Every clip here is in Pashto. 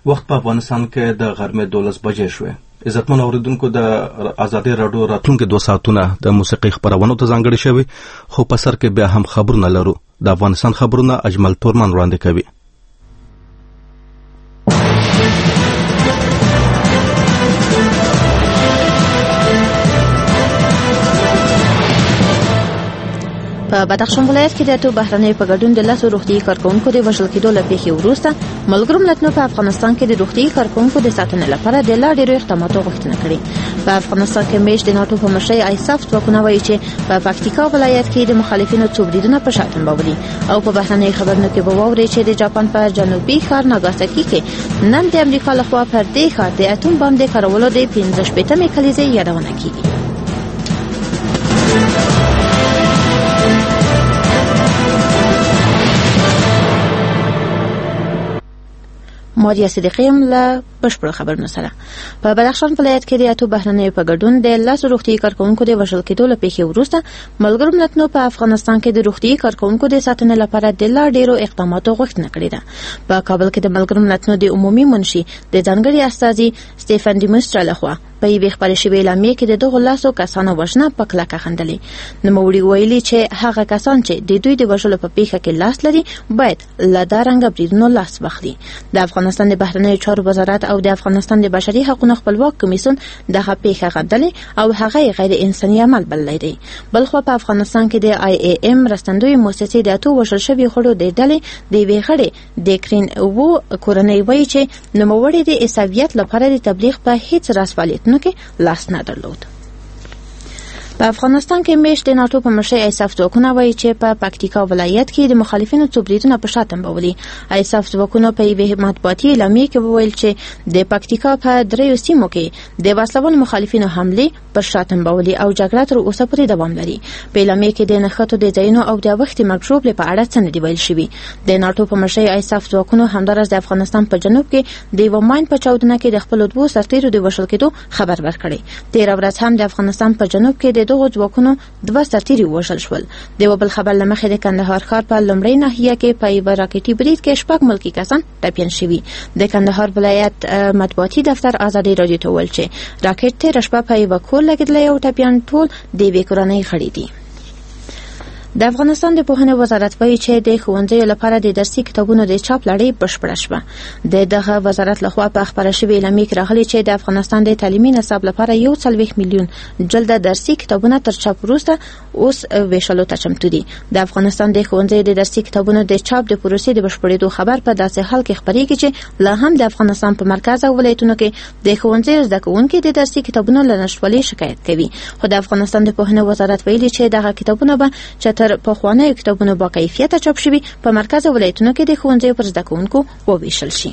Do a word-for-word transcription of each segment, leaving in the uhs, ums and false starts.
وخت په افغانستان کې د غرمې دولس بجې شوې. عزتمن اوریدونکو، د آزادي راډیو راتلونکي دوه ساعتونه د موسیقي خبرونو ته ځانګړي شوي، خو په سر کې بیا هم خبرونه لرو. د افغانستان خبرونه اجمل تورمان وړاندې کوي. په بدخشان ولایت کې د اتو بهرنیو په ګډون د لسو روغتیايي کارکونکو د وژل کېدو له پیښې وروسته ملګرو ملتونو په افغانستان کې د روغتیايي کارکونکو د ساتنې لپاره د لا ډېرو اقداماتو غوښتنه کړې. په افغانستان کې میش د ناټو په مشرۍ آیساف ځواکونه وایي چې په پکتیکا ولایت کې د مخالفینو څو بریدونه په شا تنبولي. او په بهرنیو خبرونو کې به واورئ چې د جاپان په جنوبي ښار ناګاساکي کې نن د امریکا لخوا پر دې ښار د اتوم بم د کارولو د پنځه شپېتمې کلیزې یادونه کیږي. ماریا صدیقیم له بشپړ خبرونو سره. په بدخشان ولایت کې د اتو بهرنیو په ګډون د لسو روغتیايي کارکونکو د وژل کېدو له پیښې وروسته ملګرو ملتونو په افغانستان کې د روغتیايي کارکونکو د ساتنې لپاره د لا ډېرو اقداماتو غوښتنه کړې ده. په کابل کې د ملګرو ملتونو د عمومي منشي د ځانګړي استازي سټيفن ډیمونسترا لخوا په یوې خبرې شوې اعلامیې کې د دغو لاسو کسانو وژنه په کلکه خندلې. نوموړي ویلي چې هغه کسان چې د دوی د وژلو په پیښه کې لاس لري باید له دا رنګه بریدونو لاس واخلي. د افغانستان د بهرنیو چارو وزارت او د افغانستان د بشري حقوقو خپلواک کمیسیون دغه پیښه غندلې او هغه غیر انساني عمل بللی دی. بلخو په افغانستان کې د آی ای ام رستندوی موسسې د اتو وژل شوي خړو د ډلې د یوې غړې د کرین وو کورنۍ وایي چې نوموړي د عیسویت لپاره د تبلیغ په هیڅ راز فعالیت نو کې لاس نه درلود. په افغانستان کې میش د ناټو په مشرۍ آیساف ځواکونه وایي چې په پکتیکا ولایت کې د مخالفینو څو بریدونه په شا تنبولي. آیساف ځواکونو په یوې مطبوعاتي اعلامیې کې وویل چې د پکتیکا په دریو سیمو کې د وسلوال مخالفینو حملې پر شا تنبولي او جګړه تر اوسه پورې دوام لري. په اعلامیې کې د نښتو د ځایونو او د وخت مرګ په اړه څه نه دی ویل شوي. د ناټو په مشرۍ آیساف ځواکونو همدارس د افغانستان په جنوب کې د یو ماین په چاودنه کې د خپل دوه سرتیرو د وژل کېدو خبر ورکړی. تیر ورځ هم د افغانستان په جنوب کې د دغو ځواکونو دوه سرتیري وژل شول. د یو بل خبر له مخې د کندهار ښار په لومړۍ ناحیه کې په یوه راکټي برید کې شپږ ملکي کسان ټپیان شوي. د کندهار ولایت مطبوعاتي دفتر ازادي راډیو ته وویل چې راکټ تېره شپه په یوه کور لګېدلی او ټپیان ټول د یوې کورنۍ غړي دي. د افغانستان د پوهنې وزارت وایي چې د ښوونځیو لپاره د درسي کتابونو د چاپ لړۍ بشپړه شوه. د دغه وزارت لخوا په خپره شوې اعلامیې کې راغلي چې د افغانستان د تعلیمي نصاب لپاره یو څلوېښت میلیون جلده درسي کتابونه تر چاپ وروسته اوس ویشلو ته چمتو دي. د افغانستان د ښوونځیو د درسي کتابونو د چاپ د پروسې د بشپړېدو خبر په داسې حال کې خپرېږي چې لا هم د افغانستان په مرکز او ولایتونو کې د ښوونځیو زده کوونکي د درسي کتابونو له نشتوالي شکایت کوي. خو د افغانستان د پوهنې وزارت ویلي چې دغه کتابونه به چې تر پخوانیو کتابونو با کیفیته چاپ شوي په مرکز ولایتونو کې د ښوونځیو پر زده کوونکو وویشل شي.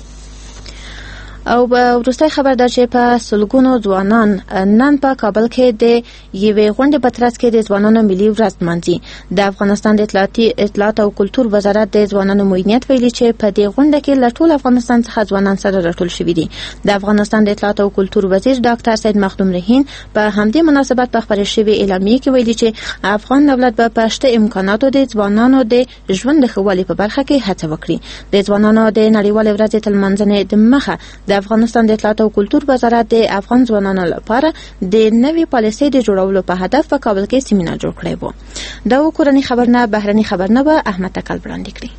او وروستی خبر دا چې په سلګونو ځوانان نن په کابل کې د یوې غونډې په ترڅ کې د ځوانانو ملي ورځ لمانځي. د افغانستان د اطلاعاتي اطلاعات او کلتور وزارت د ځوانانو معینیت ویلي چې په دې غونډه کې له ټول افغانستان څخه ځوانان سره راټول شوي دي. د افغانستان د اطلاعات او کلتور وزیر ډاکټر سید مخدوم رحین په همدې مناسبت په خپرې شوې اعلامیې کې ویلي چې افغان دولت به په شته امکاناتو د ځوانانو د ژوند د ښه والي په برخه کې هڅه وکړي. د ځوانانو د نړیوالې ورځې د لمانځنې د مخه د افغانستان د اطلاعات او کلتور وزارت د افغان ځوانانو لپاره د نوې پالیسۍ د جوړولو په هدف په کابل کې سیمینار جوړ کړی و. دا و کورني خبرونه، بهرني خبرونه به احمد تکل وړاندې کړي.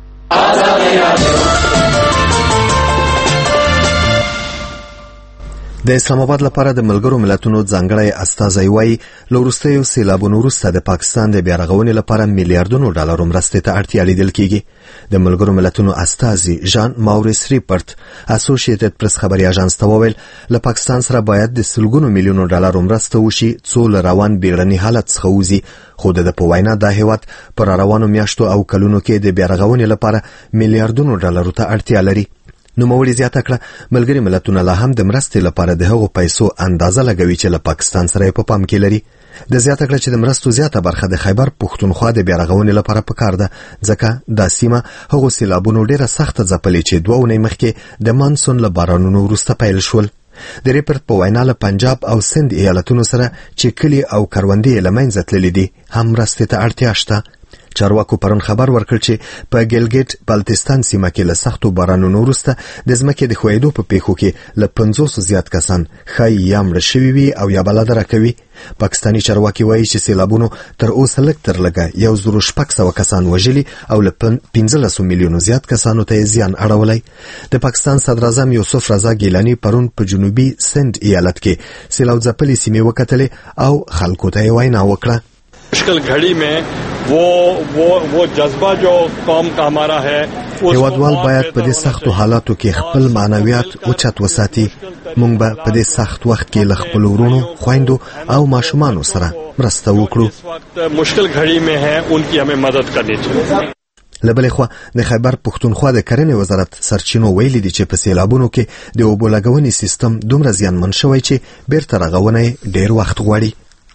د اسلام آباد لپاره د ملګرو ملتونو ځانګړی استازی وایي له وروستیو سیلابونو وروسته د پاکستان د بیارغونې لپاره میلیارډونو ډالرو مرستې ته اړتیا لیدل کیږي. د ملګرو ملتونو استازي ژان ماوریس ریپورت اسوسییټډ پریس خبري اژانس ته وویل له پاکستان سره باید د سلګونو میلیونو ډالرو مرسته وشي څو له روان بیړني حالت څخه وځي. خو د په وینا دا هیواد پر روانو میاشتو او کلونو کې د بیارغونې لپاره میلیارډونو ډالرو ته اړتیا لري. نوموړي زیاته کړه ملګري ملتونه لا هم د مرستې لپاره د هغو پیسو اندازه لګوي چې له پاکستان سره په پام کې لري. د زیاته کړه چې د مرستو زیاته برخه د خیبر پښتونخوا د بیارغونې لپاره پکار ده ځکه دا سیمه هغو سیلابونو ډیره سخته ځپلې چې دوه اونۍ مخکې د مانسون له بارانونو وروسته پیل شول. د ریپورت په وینا له پنجاب او سند ایالتونو سره چې کلي او کروندې له منځه تللي دي هم مرستې ته اړتیا شته. چارواکو پرون خبر ورکړ چې په ګلګیټ بلتستان سیمه کې له سختو بارانونو وروسته د ځمکې د ښویېدو په پیښو کې له پنځوس زیات کسان ښایي یا مړه شوي وي او یا بلادره کوي. پاکستاني چارواکي وایي چې سیلابونو تر اوسه لږ تر لږه یو زرو شپږ سوه کسان وژلي او له پنځلسو میلیونو زیات کسانو ته زیان اړولی. د پاکستان صدراعظم یوسف رضا ګیلاني پرون په جنوبي سند ایالت کې سیلاب ځپلې سیمې وکتلې او خلکو ته یې وینا وکړه. مشکل घड़ी में वो वो वो जज्बा जो कौम का हमारा है هیوادوال باید په دې سختو حالاتو کې خپل معنویات اوچت وساتي. موږ به په دې سخت وخت کې له خپلو ورونو، خویندو او ماشومانو سره مرسته وکړو. مشکل घड़ी में है उनकी हमें मदद करनी चाहिए. لبلې خوا د خیبر پښتونخوا د کرنې وزارت سرچینو ویلي دي چې په سیلابونو کې د اوبو لګونې سیستم دومره زیانمن شوی چې بیرته رغونه ډېر وخت غواړي.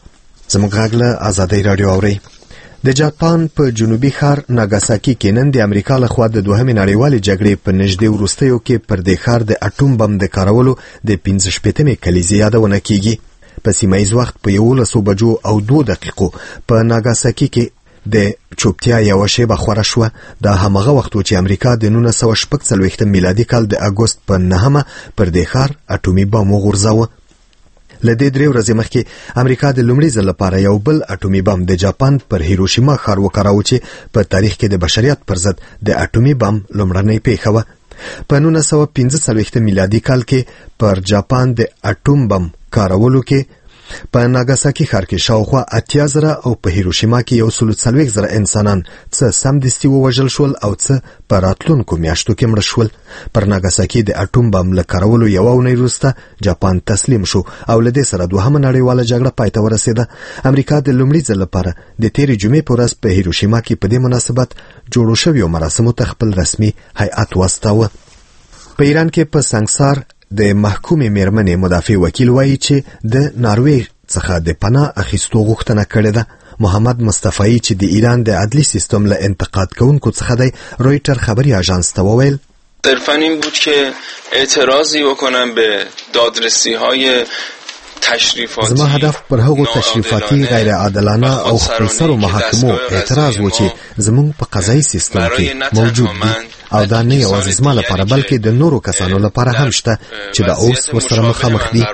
زموږ غږ له آزادۍ راډیو اورئ. د جاپان په جنوبي ښار ناګاساکي کې نن د امریکا لخوا د دوهمې نړیوالې جګړې په نږدې وروستیو کې پر دې ښار د اټوم بم د کارولو د پنځه شپېتمې کلیزې یادونه کیږي. په سیمه ییز وخت په یولسو بجو او دوه دقیقو په ناګاساکي کې د چوپتیا یوه شیبه خوره شوه. دا همغه وخت و چې امریکا د نولس سوه شپږ څلوېښتم میلادي کال د اګوست په نهمه پر دې ښار اټومي بم وغورځاوه. له دې درې ورځې مخکې امریکا د لومړي ځل لپاره یو بل اټومي بم د جاپان پر هیروشیما ښار وکاراوه چې په تاریخ کې د بشریت پر ضد د اټومي بم لومړنۍ پیښه وه. په نولس سوه پنځه څلوېښتم میلادي کال کې پر جاپان د اټوم بم کارولو کې په ناګاساکي ښار کې شاوخوا اتیا زره او په هیروشیما کې یو سلو څلوېښت زره انسانان څه سمدستي ووژل شول او څه په راتلونکو میاشتو کې مړه شول. پر ناګاساکي د اټوم بم له کارولو یوه اونۍ وروسته جاپان تسلیم شو او له دې سره دوهمه نړیواله جګړه پای ته ورسېده. امریکا د لومړي ځل لپاره د تېرې جمعې په ورځ په هیروشیما کې په دې مناسبت جوړو شویو مراسمو ته خپل رسمي هیئت واستاوه. په ایران کې په سنګسار د محکومې میرمنې مدافع وکیل وایي چې د ناروې څخه د پناه اخیستو غوښتنه کړې ده. محمد مصطفی چې د ایران د عدلی سیستم له انتقاد کوونکو څخه دی، رویټر خبري آژانس ته وویل صرفاً این بود که اعتراضی بکنم به دادرسی‌های تشریفاتی. زما هدف پر هغو تشریفاتی غیر عادلانه او خپلسرو محاکمو اعتراض و چې زموږ په قضایي سیستم کې موجود دي او دا نه یوازې زما لپاره بلکې د نورو کسانو لپاره هم شته چې دا اوس ورسره مخامخ دي.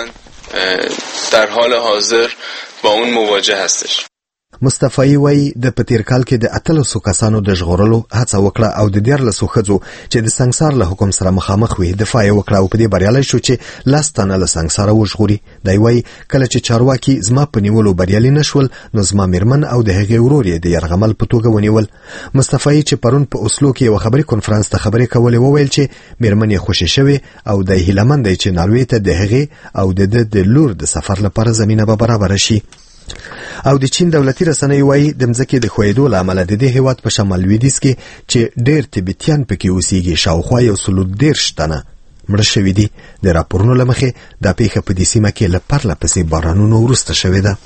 در حال حاضر با اون مواجه هستش. مصطفی وای د پتیر کال کې د اتلسو کسانو د ژغورلو هڅه وکړه او د دیارلسو ښځو چې د سنگسار له حکم سره مخامخ وي دفاع وکړه او په دې بریالی شو چې لاس تنه له سنگساره وژغوري. دی وای کله چې چارواکي زما په نیولو بریالي نشول نو زما میرمن او د هغې ورور یې د یرغمل په توګه ونیول. مصطفی چې پرون په اوسلو کې یو خبري کنفرانس ته خبرې کولې وویل چې میرمن یې خوشې شوې او د هیلمن دی چې ناروې ته د هغې او د د لور د سفر لپاره زمينه به برابر شي. او د چین دولتي رسنۍ وایي د مځکې د ښویېدو له امله د دې هېواد په شمال لویدیځ کې چې ډېر تبتیان پکې اوسېږي شاوخوا یو سلو دېرش تنه مړه شوي دي. د راپورونو له مخې دا پیښه په دې سیمه کې له پرله پسې بارانونو وروسته شوې ده.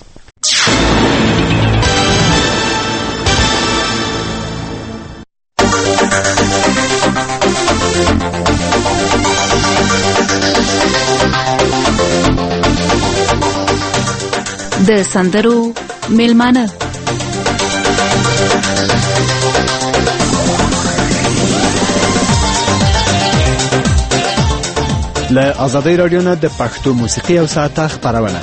د سندرو میلمانه له آزادۍ رادیو نه د پښتو موسیقي او ساعته خبرونه.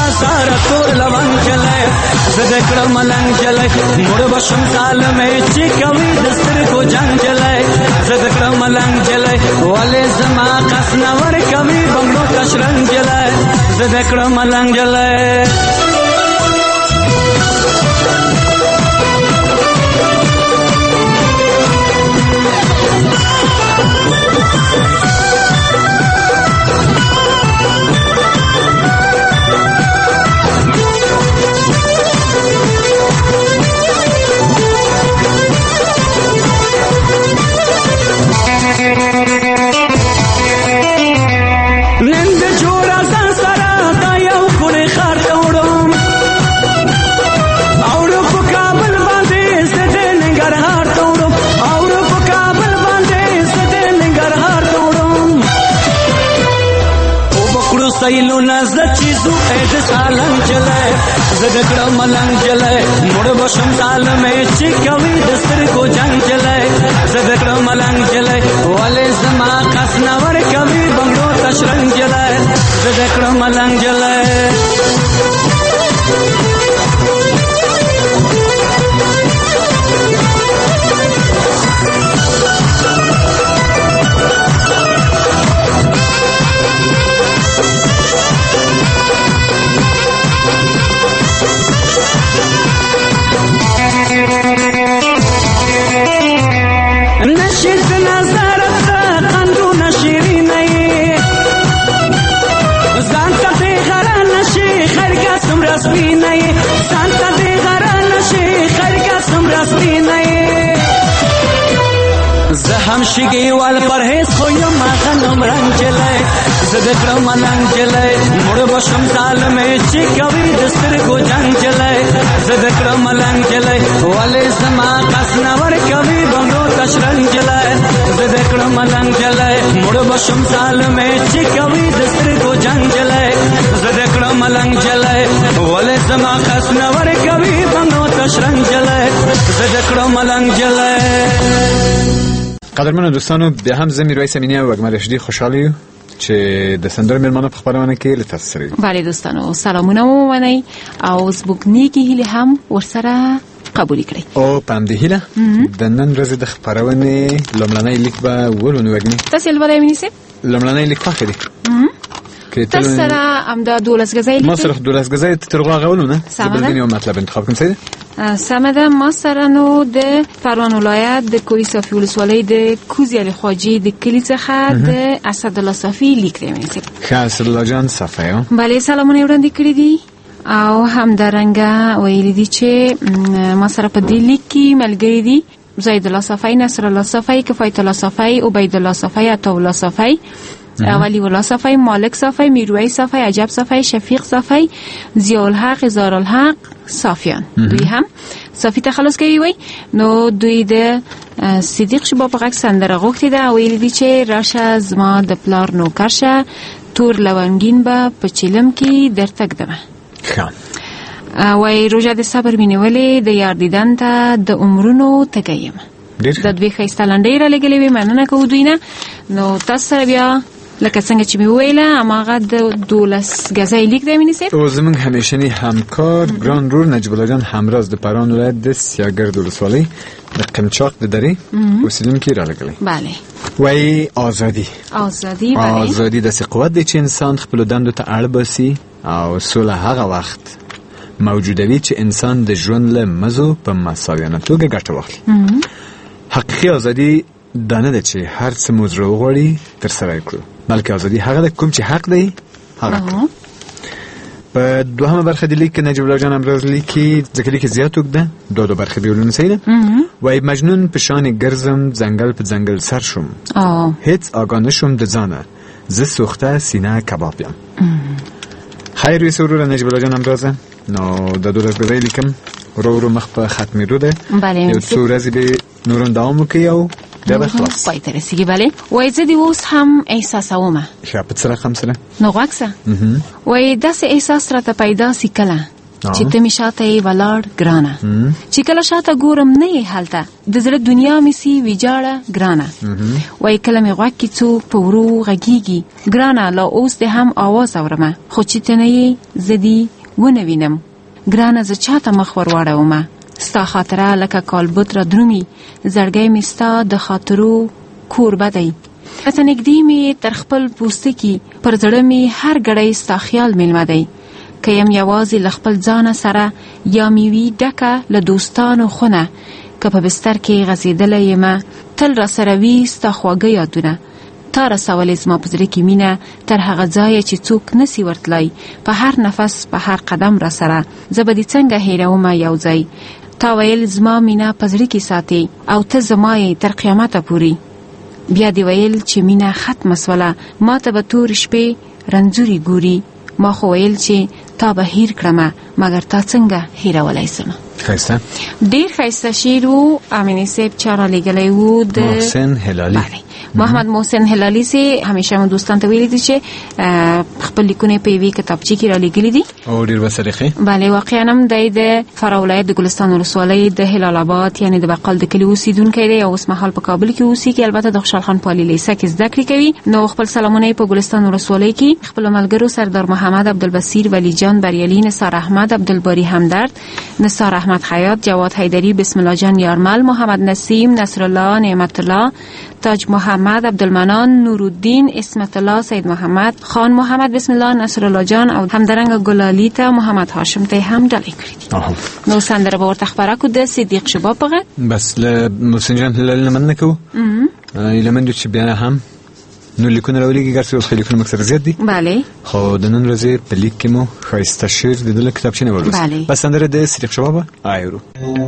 بازار تور لوان چلے زدکړه ملنګ چلے مړ بشم سالمه چې کوي دستر کو جنگ چلے زدکړه ملنګ چلے والے زما قص نور کوي بنگلو کشرنګ چلے زدکړه ملنګ چلے نند جوړا ځان سره دا یو کړي خار توړم اور په کابل باندې ستې ننګرهار توړم اور په کابل باندې ستې ننګرهار توړم او بکړو سایلو ناز چیزو اې د سالنګ چلے زدکړه ملنګ چلے مړ بشم سال مې چې کوي دستر کو جنگ چلے زدکړه ملنګ چلے والے زما قص نور کوي بنگلو تشرنګ چلے زدکړه ملنګ چلے نشید نظرت قندو نشیری نئی زانتا دی غرا نشی خرگا سم رسمی نئی زانتا دی غرا نشی خرگا سم رسمی نئی زهم شگی وال پرهیز خویم مغنم رنگ چلے زدکړه ملنګ چلے مړ بشم سال میں چې کوي دستر کو جنگ چلے زدکړه ملنګ چلے والے زما قص نور کوي بنگلو تشرنګ چلے زدکړه ملنګ چلے مړ بشم سال میں چې کوي دستر کو جنگ چلے زدکړه ملنګ چلے والے زما قص نور کوي بنگلو تشرنګ چلے زدکړه ملنګ چلے. قدرمنو دوستانو بیا هم زه میرویس امینی او اکمل رشیدی خوشحال یو چې د سندرو میلمانه په خبرونه کې لته سره. بله دوستانو سلامونه مو ومنئ او زموږ نیکې هیلې هم ورسره قبول کړئ. او په همدې هیله د نن ورځې د خپرونې لومړنی لیک به ولولو وګني. تاسې لولئ امیني صاحب؟ لومړنی لیک خوښ دی تاسو سره همدا دولس ګزی لیک ما سره دولس ګزی تر غوا غولو نه د بل دنیا مطلب انتخاب کوم څه سمه ده. ما سره نو د پروان ولایت د کوی صافی ولسوالۍ د کوزی علي خواجی د کلی څخه د اسدالله صافی لیک دی. ښه اسدالله جان صافی بله سلامونه وړاندې کړي دي او همدارنګه ویلي دي چې ما سره په دې لیک کې ملګري دي زید الله صافی، نصر الله صافی، کفایت الله صافی، عبید الله صافی، عطا الله صافی، ولی الله صافی، مالک صافی، میرویس صافی، عجب صافی، شفیق صافی، ضیاء الحق، هزار الحق صافیان دوی هم صافی تخلص کوي وي. نو دوی د صدیق شباب غږ سندره غوښتې ده او ویلي دي چې راشه زما د پلار نوکر شه تور لونګین به په چلم کې درته ږدمه. وای روژه د صبر مې نیولې د یار دیدن ته د عمرونو تږی یم. د دوی ښایسته لنډۍ رالیږلې وې، مننه کوو دوی نه. نو تاسو سره بیا لکه څنګه چې مې وویله هماغه د دولس ګزی لیک دی امیني صاحب. او زموږ همیشني همکار ګران رور نجیب الله جان همراز د پروان ولایت د سیاګرد ولسوالۍ د قمچاق د درې اوسیدونکي رالیږلی. بله وایي ازادي ازادي بله ازادي داسې قوت دی چې انسان خپلو دندو ته اړ باسي او سوله هغه وخت موجودوي چې انسان د ژوند له مزو په مساویانه توګه ګټه واخلي. حقیقي ازادي دا نه ده چې هر څه مو زړه وغواړي ترسره کړو، بلکې ازادي هغه ده کوم چې حق دی هغه کړو. په دوهمه برخه د لیک نجیب الله جان امروز لیکي ځکه لیک زیات اوږده دوه دوه برخې به ولولو صحیح ده. وایي مجنون په شان ګرځم ځنګل په ځنګل سر شوم هیڅ آگاه نشوم د ځانه زه سوخته سینه کباب یم. خیر وي سرور نجیب الله جان امروزه. نو د دولس ګزی لیکم ورو ورو مخ په ختمېدو ده. یو څو ورځې به نورم دوام وکړي او بیا به خلاص پای ته رسېږي. بلې وایي زه دې اوس هم احساسومه. ښه په څه رقم سره؟ نو غوږ شه. وایي داسې احساس راته پیدا سي کله چې ته مې شاته یې ولاړ ګرانه، چې کله شاته ګورم نه یې هلته د زړه دنیا مې سي ویجاړه ګرانه. وایي کله مې غوږ کې څوک په ورو غږیږي ګرانه لا اوس دې هم آواز اورمه، خو چې ته نه یې زه دې ونه وینم. ګرانه زه چاته مخ ور واړومه؟ ستا خاطره لکه کالبوت را درومي، زړګی مې ستا د خاطرو کوربه دی. راته نږدې مې تر خپل پوستکي پر زړه مې هر ګړی ستا خیال میلمه دی. که یم یوازې له خپل ځانه سره یا مې وي ډکه له دوستانو خونه، که په بستر کې غځېدلی یم تل را سره وي ستا خواږه یادونه. تا رسولې زما په زړه کې مینه تر هغه ځایه چې څوک نسی ورتلی. په هر نفس په هر قدم را سره زه به دې څنګه هېرومه یو ځای. تا ویل زما مینه په زړه کې ساتي او ته زما یې تر قیامته پورې. بیا دې ویل چې مینه ختمه سوله، ما ته به تور شپې رنځوري ګوري. ما خو ویل چې تا به هیر کړمه، مګر تا څنګه هیرولی سمه. خیسته ډیر خیسته شعر و. امینی صاحب چارا لګلی و د محسن هلالی. محمد محسن هلالی سي همیشه مو دوستان ته ویلي دي چې خپل لیکونه په یوې کتابچې کې را لګلي دي او ډیر وسریخي. بله واقعا هم د فراه ولایت د ګلستان ولسوالۍ د هلال آباد یعنی د بقال د کلي اوسیدونکی دی او اوس مهال په کابل کې اوسي، کې البته د خوشحال خان پالي لیسه کې زده کړې کوي. نو خپل سلامونه په ګلستان ولسوالۍ کې خپل ملګرو سردار محمد عبدالبصیر، ولی جان بریالي، نثار احمد، عبدالباری همدرد، نثار احمد حیات، جواد حیدری، بسم الله جان یارمل، محمد نسیم، نصر الله، نعمت الله، تاج محمد، عبدالمنان، نورالدین، اسمت الله، سید محمد، خان محمد، بسم الله، نصر الله جان او همدارنګه ګلالی ته محمد هاشم ته هم ډالۍ کړې دي. نو سندره به ورته خبره کو د صدیق شباب په غږ. بس له محسن جان هلال مننه کوو. ایلمن چې بیا هم نو لیکونه راولېږي، ګرځي اوس لیکونه مکتب زیات دي. بله. خو د نن ورځې په لیک کې مو ښایسته شعر د دې کتابچې نه ولوست. بله. بس سندره د صدیق شباب آیرو.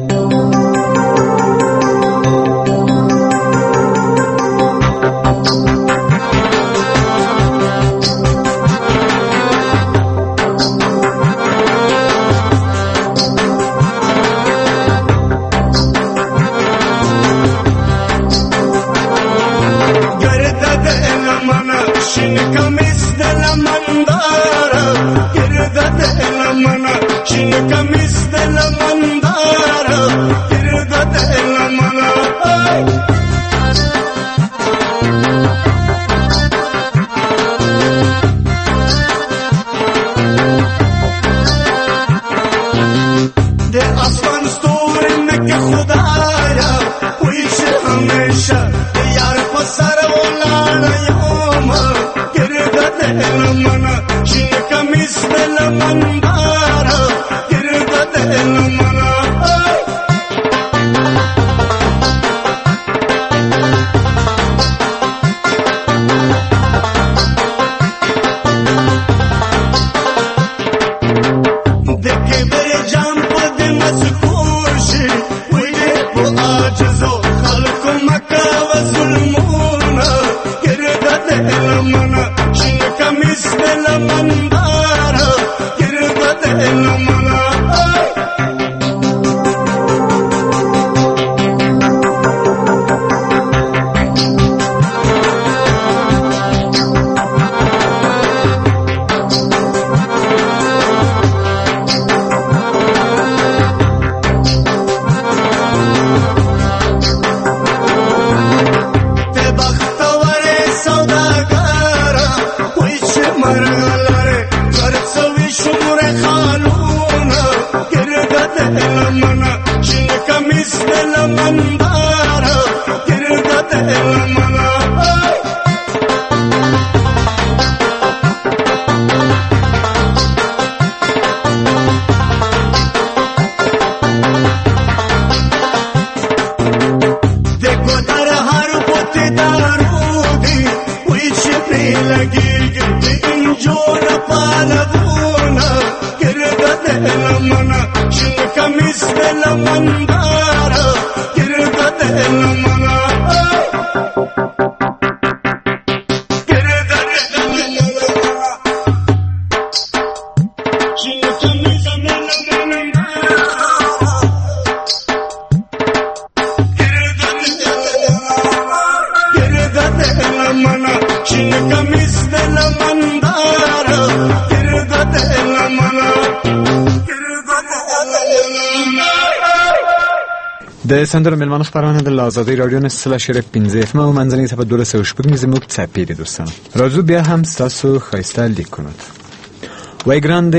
د سندرو ملمانه خبرونه د آزادۍ رادیو نه سلا شریف پنځه اف ام او منځنۍ صفه دوله سو شپږ زموږ څپې دي دوستان. راځو بیا هم تاسو خایسته لیکونه. وای ګران دی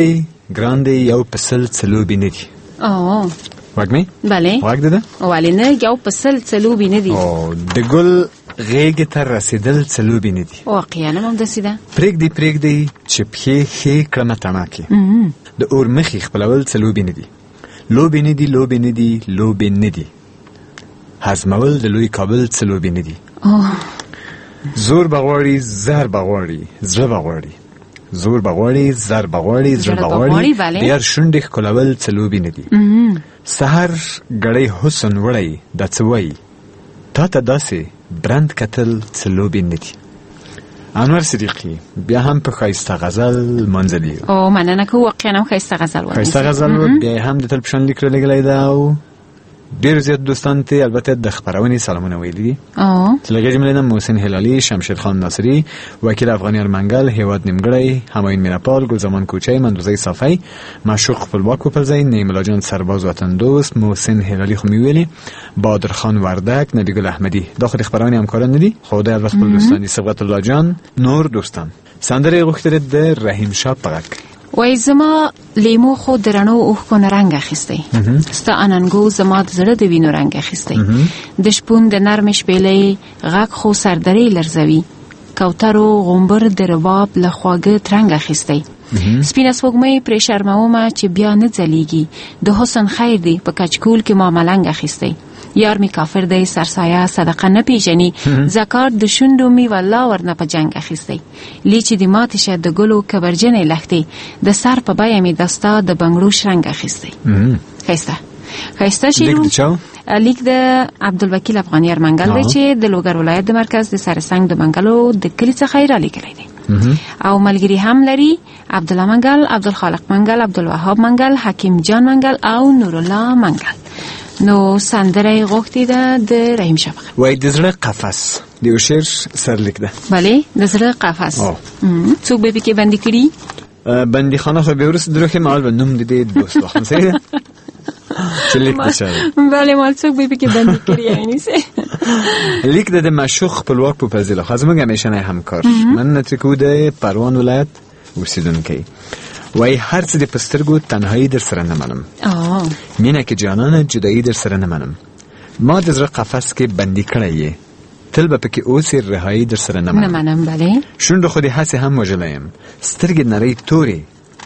ګران دی یو پسل څلوبې نه دي. او وګمې بله وګ ده والي نه یو پسل څلوبې نه دي. او د ګل غېږې ته رسېدل څلوبې نه دي. واقعا هم داسې ده. پرېږدي پرېږدي چې پښې ښې کړمه تڼاکې. د اور مخې خپلول څلوبې نه دي. لوبې نه دي لوبې نه دي لوبې نه دي. هضمول د لوی کابل څلوبې نه دي. زور بغواړي زهر بغواړي زړه بغواړي. زور بغواړي زهر بغواړي زړه بغواړي. ډېر شونډې ښکلول څلوبې نه دي. سحر ګړی حسن وړی دا څه وایي تا ته داسې برند کتل څلوبې نه دي. انور صدیقي بیا هم په ښایسته غزل منځلي. او مننه که واقعا هم ښایسته غزل و. ښایسته غزل و. بیا هم د تلپشن لیک رالیږلی ده او ډېر زیات دوستان ته البته د خپرونې سلامونه ویلي دي. چې له هغې جملې نه محسن هلالي، شمشیر خان ناصري، وکیل افغاني ارمنګل، هیواد نیمګړی، همایون میرپال، ګلزمان کوچی، مندوزی صافی، معشوق خپلواک پوپلزی، نعیم الله جان سرباز وطن دوست، محسن هلالي خو مې ویلي، بادر خان وردک، نبی ګل احمدي. دا خو د خپرونې همکاران نه دي خو دی البته خپل دوستان دي. صبغت الله جان، نور دوستان. سندره یې غوښتې د رحیم شاه په غږ. وای زما لیمو خو د رڼو اوښکو نه رنګ اخیستی، ستا اننګو زما د زړه د وینو رنګ اخیستی، د شپون د نرمې شپېلۍ غږ خو سردرې لرزوي، کوترو غومبر د رباب له خواږه ترنګ اخیستی، سپینه سپوږمۍ پرې شرمومه چې بیا نه ځلیږي، د حسن خیر دی په کچکول کې ما ملنګ اخیستی، یار می کافر دی سرسایه صدقه نه پیژني، زکات د شونډو می والله ورنه په جنگ اخیستی، لیچې د ماتې شه د ګلو کبرجنې لښتې، د سر په بیه می دستا د بنګړو شرنګ اخیستی. ښایسته ښایسته شعر لیک د عبدالوکیل افغاني ارمنګل دی چې د لوګر ولایت د مرکز د سرسنګ د منګلو د کلي څخه یې رالیکلی دی. او ملګري هم لري عبدالله منګل، عبدالخالق منګل، عبدالوهاب منګل، حکیم جان منګل او نورالله منګل. نو سندره غوښتې ده د رحیم شاه. وای د زړه قفس د یو شعر سرلیک ده. بله د زړه قفس څوک به پکې بندي کړي؟ بندي خانه خو به وروسته دروخې مال به نوم د دې دوست وخت سره چې لیک بچاره. بله مال څوک به پکې بندي کړي یعنی سه لیک د معشوق خپلواک په فضیله خزمه همیشنه همکار من نتکو د پروان ولایت اوسیدونکی. وای هر څه د پسترګو تنهایی در سره نه منم، مینه کې جانانه جدایی در سره نه منم، ما د زړه قفس کې بندي کړی یې تل به پکې اوسې رهایی در سره نه منم. بله شونډه خو دې هسې هم وژلی یم، سترګې نرۍ تورې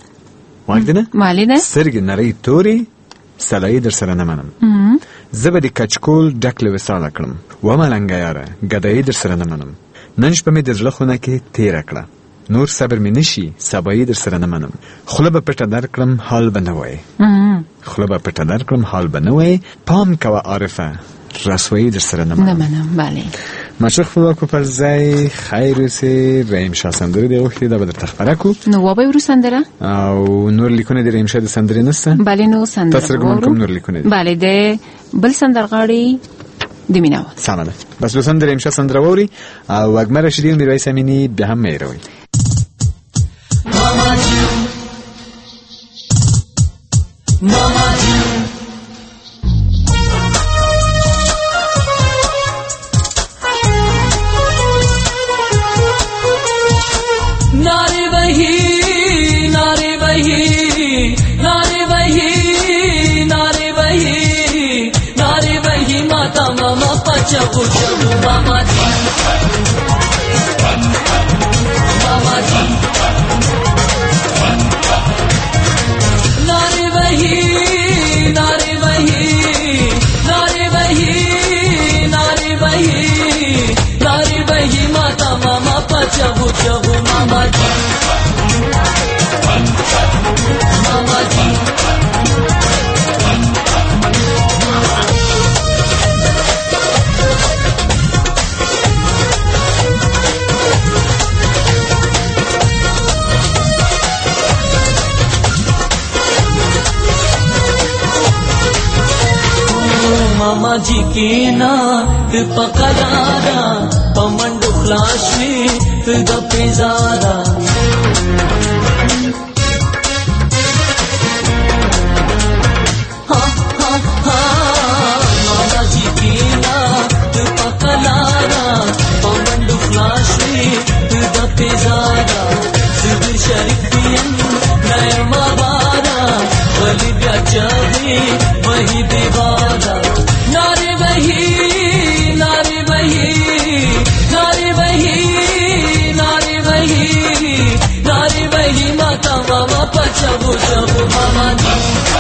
واږدنه مالینه سترګې نرۍ تورې سلایی در سره نه منم، زه به د کچکول ډک له وصاله کړم و ملنګه یاره ګدایی در سره نه منم، نن شپه مې د زړه خونه کې تیره کړه نور صبر می نشي سبایی در سره نه منم، خوله به پټه در کړم حال به نه وای، خوله به پټه در کړم حال به نه وای، پام کوه عارفه رسوایی در سره نه منم. بله معشوق خپلواک په ځای خیر اوسې. رحیم شاه سندره دی غوښتې دا به درته خپره کړو. نو وبه ورو سندره او نور لیکونه د رحیم شاه د سندرې نسته. بله نو سندره تاسو ګومان کوم نور لیکونه دي؟ بله د بل سندرغاړي د میناوال. سمه ده بس لوسم د رحیم شاه سندره ووري او وګمه رشیدي او میرویس امینی بیا هم مهروي. Mama June, Mama June, Nare bahi, Nare bahi, Nare bahi, Nare bahi, Nare bahi, Mata Mama Pacha Pucha Mama June, Mama June. नारे बही नारे बही नारे बही नारे बही नारे बही माता मामा पचबू चबू मामा जी मामा जी मामा जी के ना पकड़ारा पमंडो फ्लाश में गपे ज़ारा हाँ हाँ हाँ मामा जी के ना पकड़ारा पमंडो फ्लाश में गपे ज़ारा सिर शरीफियन नए माबार वही दीवाना नारी वही नारी वही नारी वही नारी वही नारी वही माता मामा पचबू चबू मामा जी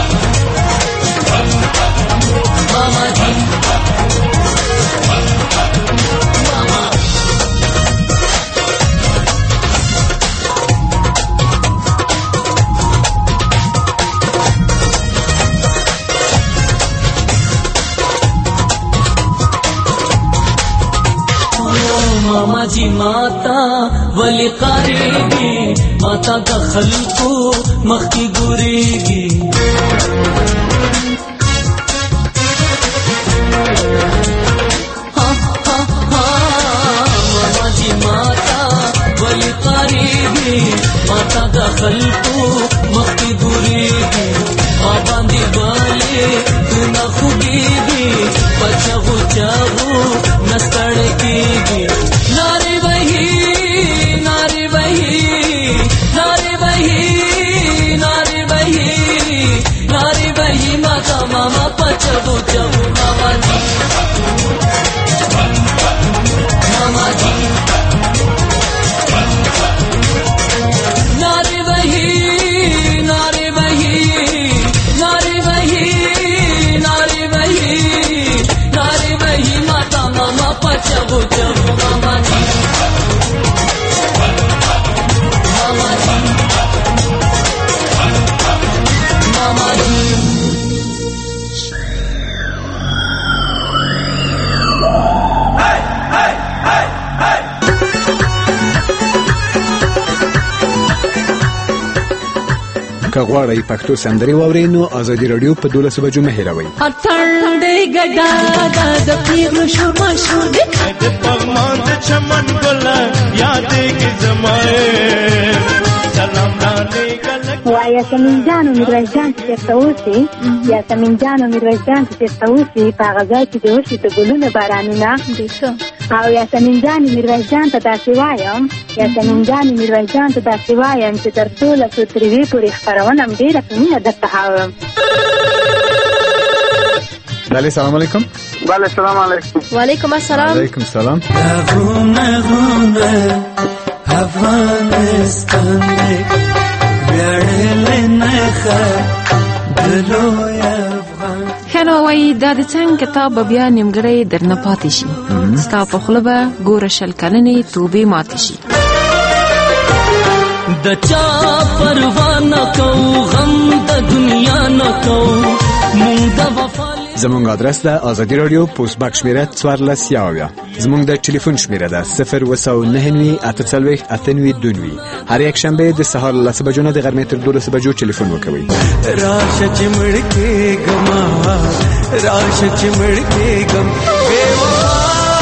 मामा जी मामा जी माता वली करेगी माता का खलको मक्की गुरेगी हाँ हाँ हाँ मामा जी माता वली करेगी माता का खलको मक्की गुरेगी बाबा दी बाले तू न खुगेगी पचहु चहु न सड़केगी नारी वही नारी वही नारी वही नारी वही नारी वही माता मामा पचबू चबू मामा जी मामा जी नारी वही नारी वही नारी वही नारी वही नारी वही माता मामा पचबू चबू मामा जी मामा जी मामा जी که غواړئ پښتو سندرې واورئ نو ازادي رادیو په دولسو بجو مه هېروئ. اتڼ دی ګډا د پیغلو شور مشهور دی د پغمان د چمن ګله یادېږي زمای سلام دانې و یاسمین جان و میرویس جان چې چېرته اوسي یاسمین جان و میرویس جان چې چېرته اوسي په هغه ځای کې د وشي د ګلونو بارانونه او یاسمین جان و میرویس جان ته داسې وایم یاسمین جان و میرویس جان ته داسې وایم چې تر څو له څو تریوې پورې خپرونه م ډېره په مینه درته هاورم. بله سلام علیکم. بله سلام علیکم. وعلیکم السلام. علیکم سلام. غونه غونه افغانستان دی ویاړلې نښه د لوی افغان. ښه نو وایي دا د څنګ کتاب به بیا نیمګړی درنه پاتې شي ستا په خوله به ګوره شل کلنې توبې ماتې شي. د چا پروا نه کوو غم د دنیا نه کوو مونږ د وفا زمونږ آدرس ده آزادی رادیو پوسټ باکس شمیره څوارلس یاویا. زمونږ د ټلیفون شمیره ده صفر اوه سوه نهه نوي اته څلوېښت اته نوي دوه نوي. هر یک شنبه د سهار له لسو بجو نه د غرمې تر دولسو بجو ټلیفون وکوئ. راشه چې مړ کېږم راشه چې مړ کېږم بې وفا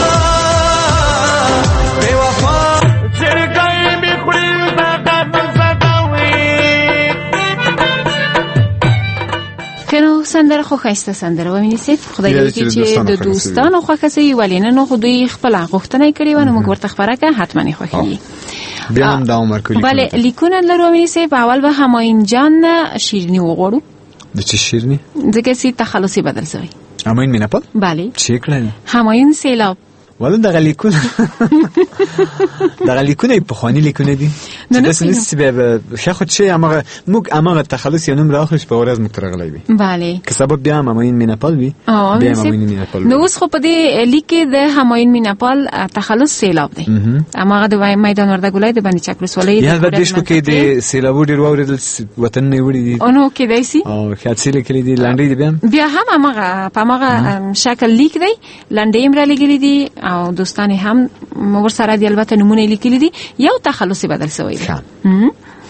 بې وفا زړګی مې خوري کنو سندره خو خسته سندره و مینیسید خدای دې چې د دوستانو خوښه سي ولینه نو خو دوی خپل غوښتنه کړې و نو موږ ورته خبره کړه حتما یې خوښي بیا هم دا عمر کوي. بله لیکونه لرو مینیسید اول به هماین جان شیرینی وغوړو. د چه شیرینی؟ ځکه چې تخلصي بدل شوی. هماین میناپال؟ بله. چی کړل؟ هماین سیلاب. ولی دغه لیکونه دغه لیکونه په خواني لیکونه دي. د سنس به شخو چې امغه موږ امغه تخلص یې نوم راخلش په ورځ مترغلې وي. بله. که سبب بیا هماین میناپال وي. بیا هماین میناپال. نو اوس خو په دې لیک د هماین میناپال تخلص سیلاب دی. امغه د وای میدان ورده ګولای د باندې چکرس ولې یا د دیش په کې د سیلاب ډیر ووري د وطن نه وړي دي. اونو کې دایسي. او خاطر لیکلي دي لانډې دي بیا. بیا هم امغه په امغه شکل لیک دی لانډې امر لګلې دي او دوستان هم ور سره دی البته نمونه لیکلي دي یو تخلصي بدل شوی دی.